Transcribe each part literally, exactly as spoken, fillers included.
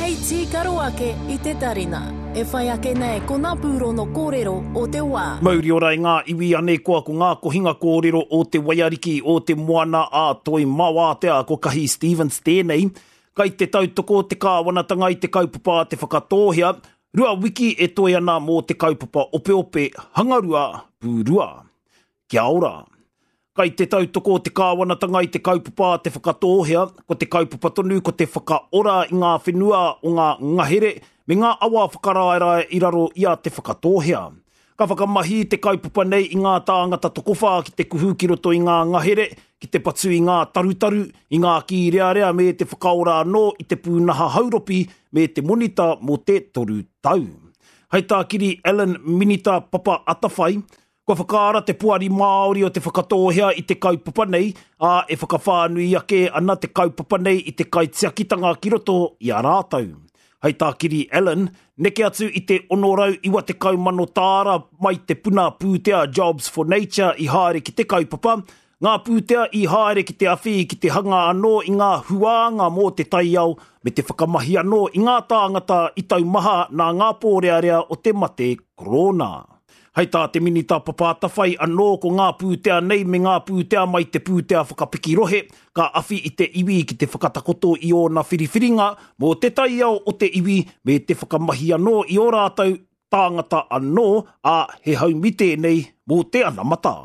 Hei tīkaro ake i te tarina. E whai ake nei ko ngā pūro no kōrero o te wā. Mauri ora i ngā iwi ane koa ko ngā kohinga kōrero o te waiariki o te moana a toi mawātea ko Kahi Stevens tēnei. Kai te tautoko te kāwanatanga i te kaupapa te whakatōhia. Rua wiki e toi ana mō te kaupapa ope ope hangarua pūrua. Kia ora. Kai te tautoko te kāwanatanga i te kaupapa te whakatōhea, ko te kaupapa tonu ko te whakaora i ngā whenua o ngā ngahere, me ngā awa whakaraerai i raro ia te whakatōhea. Ka whakamahi te kaupapa nei i ngā tāngata tokowha ki te kuhu ki roto i ngā ngahere, ki te patu i ngā tarutaru, i ngā ki rea rea me te whakaora anō i te pūnaha hauropi me te monita mo te toru tau. Hei tākiri Alan Minita Papa Atawhai, ko whakaara te puari Māori o te whakatōhea i te kaupapa nei, a e whakawhānui ake ana te kaupapa nei i te kaitiakitanga ki roto i a rātau. Hei tākiri Alan, neke atu i te onorau iwa te kaumano tāra mai te puna pūtea Jobs for Nature i haere ki te kaupapa, ngā pūtea i haere ki te awhi ki te hanga anō i ngā huanga mō te taiao me te whakamahi anō i ngā tāngata i tau maha nā ngā pōrearea o te mate korona. Hei tā te minita Papa Atawhai anō ko ngā pūtea nei me ngā pūtea mai te pūtea whakapiki rohe, ka awhi i te iwi ki te whakatakoto i o na whiriwhiringa mō te taiao o te iwi me te whakamahi anō i o rātau tāngata anō a he haumite nei mō te anamata.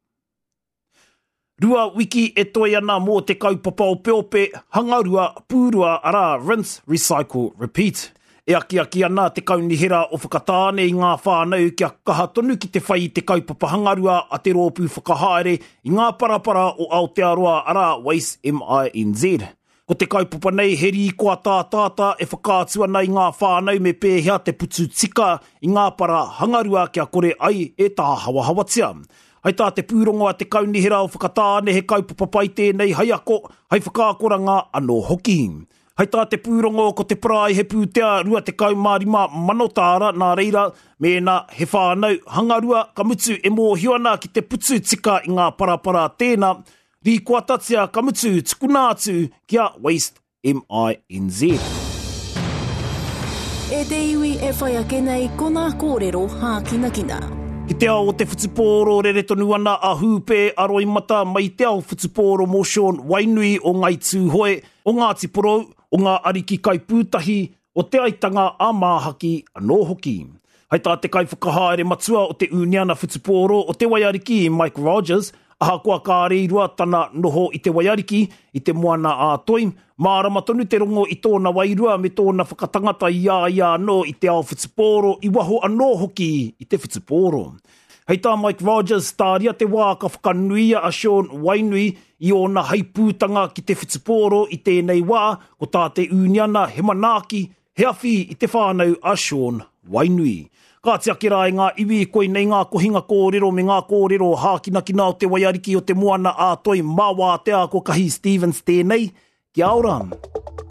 Rua wiki e toi ana mō te kaupapa ope ope, hangarua, pūrua, ara, rinse, recycle, repeat. E aki aki ana te kaunihera o whakatāne i ngā whānau kia kaha tonu ki te whai te kaupapa hangarua a te rōpū whakahaere i ngā parapara o Aotearoa ara Waste M I N Z. Ko te kaupapa nei he rīkoa tā tāta e whakātua nei ngā whānau me pēhea te putu tika i ngā para hangarua kia kore ai e tā hawa hawatia. Hei tā te pūrongo a te kaunihera o whakatāne he kaupapa pai tēnei hai ako, hei whakākoranga anō hoki. Hei tā te pūrongo ko te prae he pūtea rua te kaumārima manotāra nā reira me nā he whānau hangarua ka mutu e mōhio ana ki te putu tika i ngā parapara tēnā. Ri kua tatia ka mutu tukuna atu kia Waste M I N Z. E te iwi e whai ake nei ko ngā kōrero hākinakina. Ki te ao o te whutupōro rere tonu ana a hūpē aroi mata mai te ao whutupōro mō Sean Wainui o ngai tūhoe o Ngāti Porou o ngā ariki kai pūtahi o te aitanga a māhaki anō hoki. Hei tā te kai whakahaere matua o te uniana whutupōro o te waiariki Mike Rogers, aha kua kā reirua tana noho i te waiariki i te moana a toi, mārama tonu te rongo i tōna wairua me tōna whakatangata ia ia anō i te ao whutupōro i waho anō hoki i te whutupōro. Hei tā Mike Rogers tāria te wā ka whakanuia a Sean Wainui i o na haipūtanga ki te whutupōro i tēnei wā ko tā te uniana he manaki he awhi i te whānau a Sean Wainui. Ka te akira e ngā iwi koi nei ngā kohinga kōrero me ngā kōrero hākinakina o te waiariki o te moana a toi mawātea ko Kahi Stevens tēnei. Kia ora.